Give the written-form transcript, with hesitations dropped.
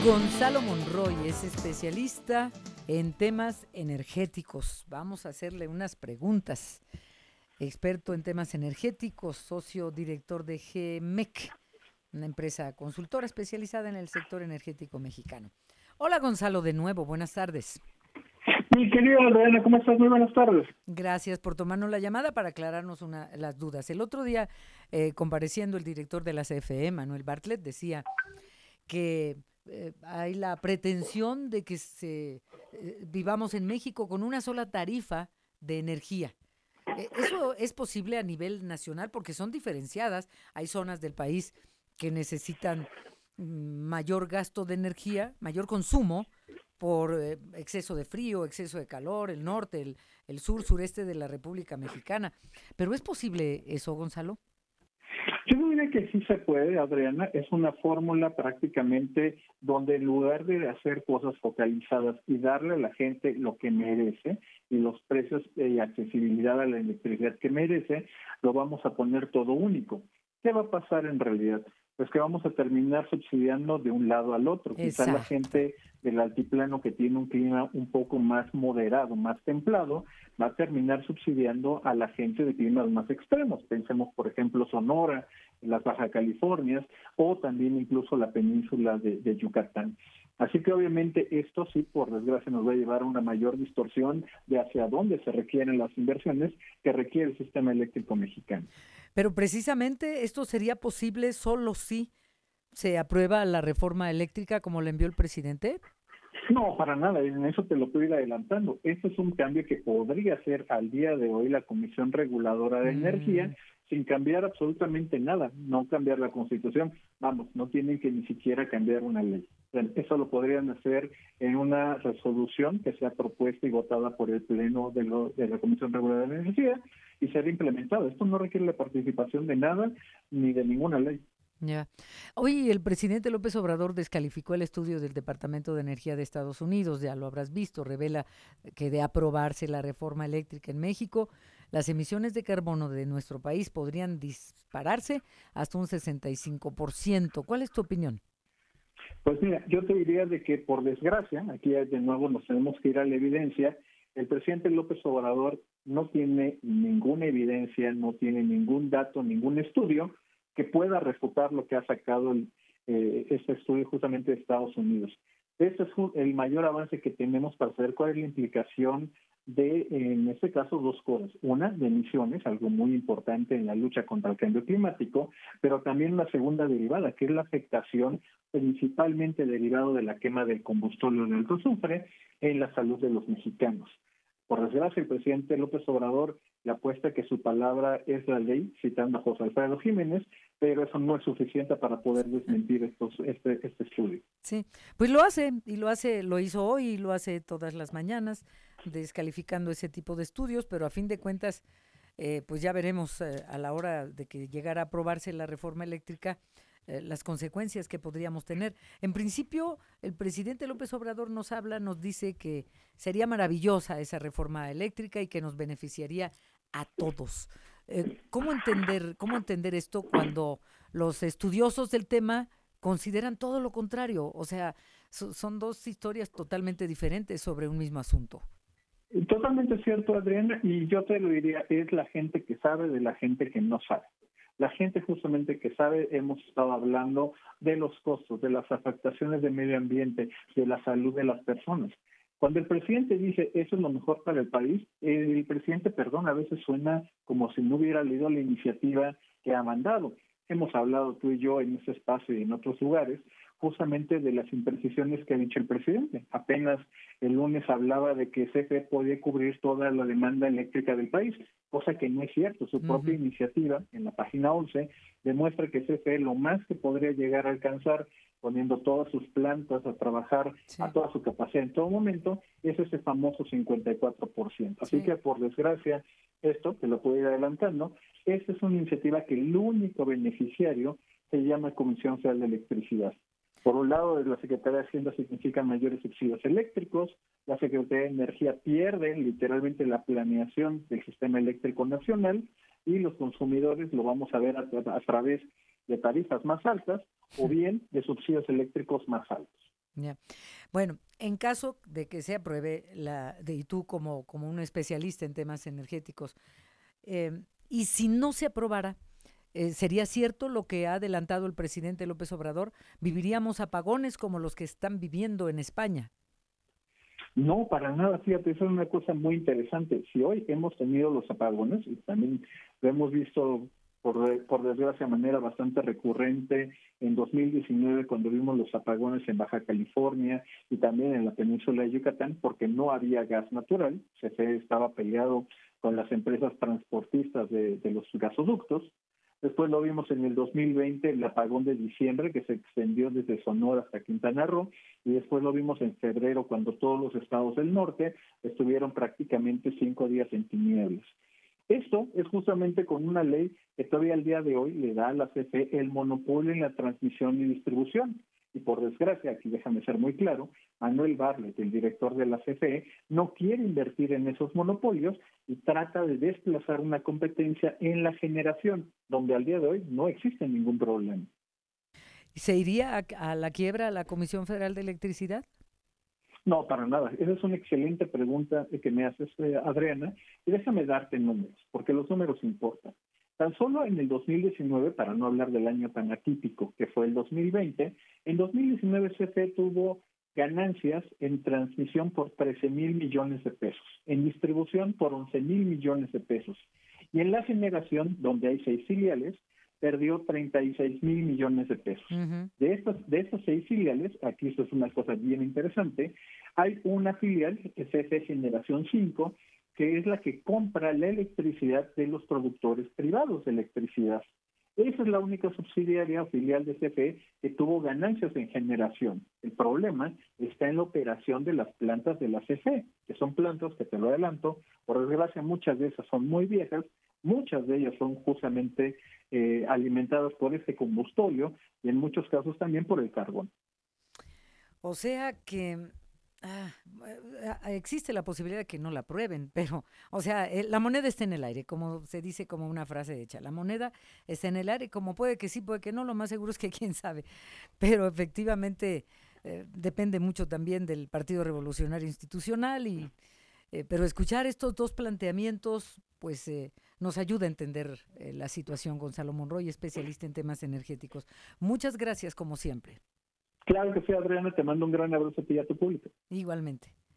Gonzalo Monroy es especialista en temas energéticos. Vamos a hacerle unas preguntas. Experto en temas energéticos, socio director de GMEC, una empresa consultora especializada en el sector energético mexicano. Hola Gonzalo, de nuevo, buenas tardes. Mi querida Adriana, ¿cómo estás? Muy buenas tardes. Gracias por tomarnos la llamada para aclararnos las dudas. El otro día, compareciendo el director de la CFE, Manuel Bartlett, decía que hay la pretensión de que vivamos en México con una sola tarifa de energía. ¿Eso es posible a nivel nacional? Porque son diferenciadas. Hay zonas del país que necesitan mayor gasto de energía, mayor consumo por exceso de frío, exceso de calor, el norte, el sur, sureste de la República Mexicana. ¿Pero es posible eso, Gonzalo? Yo diría que sí se puede, Adriana. Es una fórmula prácticamente donde en lugar de hacer cosas focalizadas y darle a la gente lo que merece y los precios y accesibilidad a la electricidad que merece, lo vamos a poner todo único. ¿Qué va a pasar en realidad? Pues que vamos a terminar subsidiando de un lado al otro. Quizás la gente del altiplano que tiene un clima un poco más moderado, más templado, va a terminar subsidiando a la gente de climas más extremos. Pensemos, por ejemplo, Sonora, las Baja Californias o también incluso la península de Yucatán. Así que obviamente esto sí, por desgracia, nos va a llevar a una mayor distorsión de hacia dónde se requieren las inversiones que requiere el sistema eléctrico mexicano. Pero precisamente esto sería posible solo si se aprueba la reforma eléctrica como la envió el presidente. No, para nada, en eso te lo puedo ir adelantando. Este es un cambio que podría hacer al día de hoy la Comisión Reguladora de Energía sin cambiar absolutamente nada, no cambiar la Constitución. Vamos, no tienen que ni siquiera cambiar una ley. Eso lo podrían hacer en una resolución que sea propuesta y votada por el Pleno de la Comisión Reguladora de Energía y ser implementada. Esto no requiere la participación de nada ni de ninguna ley. Ya. Hoy el presidente López Obrador descalificó el estudio del Departamento de Energía de Estados Unidos, ya lo habrás visto, revela que de aprobarse la reforma eléctrica en México, las emisiones de carbono de nuestro país podrían dispararse hasta un 65%. ¿Cuál es tu opinión? Pues mira, yo te diría de que por desgracia, aquí de nuevo nos tenemos que ir a la evidencia, el presidente López Obrador no tiene ninguna evidencia, no tiene ningún dato, ningún estudio que pueda refutar lo que ha sacado este estudio justamente de Estados Unidos. Este es el mayor avance que tenemos para saber cuál es la implicación de, en este caso, dos cosas. Una, de emisiones, algo muy importante en la lucha contra el cambio climático, pero también la segunda derivada, que es la afectación principalmente derivado de la quema del combustible de alto azufre en la salud de los mexicanos. Por desgracia, el presidente López Obrador le apuesta que su palabra es la ley, citando a José Alfredo Jiménez, pero eso no es suficiente para poder desmentir este estudio. Sí, pues lo hace, y lo hizo hoy y lo hace todas las mañanas, descalificando ese tipo de estudios, pero a fin de cuentas, pues ya veremos a la hora de que llegara a aprobarse la reforma eléctrica, las consecuencias que podríamos tener. En principio, el presidente López Obrador nos dice que sería maravillosa esa reforma eléctrica y que nos beneficiaría a todos. ¿Cómo entender esto cuando los estudiosos del tema consideran todo lo contrario? O sea, son dos historias totalmente diferentes sobre un mismo asunto. Totalmente cierto, Adriana, y yo te lo diría, es la gente que sabe de la gente que no sabe. La gente justamente que sabe, hemos estado hablando de los costos, de las afectaciones del medio ambiente, de la salud de las personas. Cuando el presidente dice eso es lo mejor para el país, el presidente, perdón, a veces suena como si no hubiera leído la iniciativa que ha mandado. Hemos hablado tú y yo en este espacio y en otros lugares justamente de las imprecisiones que ha dicho el presidente. Apenas el lunes hablaba de que CFE podía cubrir toda la demanda eléctrica del país, cosa que no es cierto. Su propia iniciativa, en la página 11, demuestra que CFE lo más que podría llegar a alcanzar poniendo todas sus plantas a trabajar a toda su capacidad en todo momento, es ese famoso 54%. Así que, por desgracia, esto, te lo puedo ir adelantando, esta es una iniciativa que el único beneficiario se llama Comisión Federal de Electricidad. Por un lado, de la Secretaría de Hacienda significan mayores subsidios eléctricos, la Secretaría de Energía pierde literalmente la planeación del sistema eléctrico nacional y los consumidores lo vamos a ver a través de tarifas más altas o bien de subsidios eléctricos más altos. Ya. Bueno, en caso de que se apruebe y tú como un especialista en temas energéticos, y si no se aprobara, ¿sería cierto lo que ha adelantado el presidente López Obrador? ¿Viviríamos apagones como los que están viviendo en España? No, para nada, fíjate, eso es una cosa muy interesante. Si hoy hemos tenido los apagones, y también lo hemos visto por desgracia de manera bastante recurrente en 2019 cuando vimos los apagones en Baja California y también en la península de Yucatán, porque no había gas natural, CFE estaba peleado con las empresas transportistas de los gasoductos. Después lo vimos en el 2020, el apagón de diciembre, que se extendió desde Sonora hasta Quintana Roo, y después lo vimos en febrero, cuando todos los estados del norte estuvieron prácticamente 5 días en tinieblas. Esto es justamente con una ley que todavía al día de hoy le da a la CFE el monopolio en la transmisión y distribución. Y por desgracia, aquí déjame ser muy claro, Manuel Bartlett, el director de la CFE, no quiere invertir en esos monopolios y trata de desplazar una competencia en la generación, donde al día de hoy no existe ningún problema. ¿Se iría a la quiebra la Comisión Federal de Electricidad? No, para nada. Esa es una excelente pregunta que me haces, Adriana, y déjame darte números, porque los números importan. Tan solo en el 2019, para no hablar del año tan atípico que fue el 2020, en 2019 CFE tuvo ganancias en transmisión por 13,000 millones de pesos, en distribución por 11,000 millones de pesos, y en la generación, donde hay 6 filiales, perdió 36,000 millones de pesos. Ujú. De estas 6 filiales, aquí esto es una cosa bien interesante, hay una filial, CFE Generación 5, que es la que compra la electricidad de los productores privados de electricidad. Esa es la única subsidiaria o filial de CFE que tuvo ganancias en generación. El problema está en la operación de las plantas de la CFE, que son plantas que, te lo adelanto, por desgracia muchas de esas son muy viejas, muchas de ellas son justamente alimentadas por este combustorio y en muchos casos también por el carbón. O sea que ah, existe la posibilidad de que no la aprueben, pero, o sea, la moneda está en el aire, como se dice como una frase hecha. La moneda está en el aire, como puede que sí, puede que no, lo más seguro es que quién sabe. Pero efectivamente depende mucho también del Partido Revolucionario Institucional pero escuchar estos dos planteamientos, pues nos ayuda a entender la situación. Gonzalo Monroy, especialista en temas energéticos. Muchas gracias, como siempre. Claro que sí, Adriana, te mando un gran abrazo a ti y a tu público. Igualmente.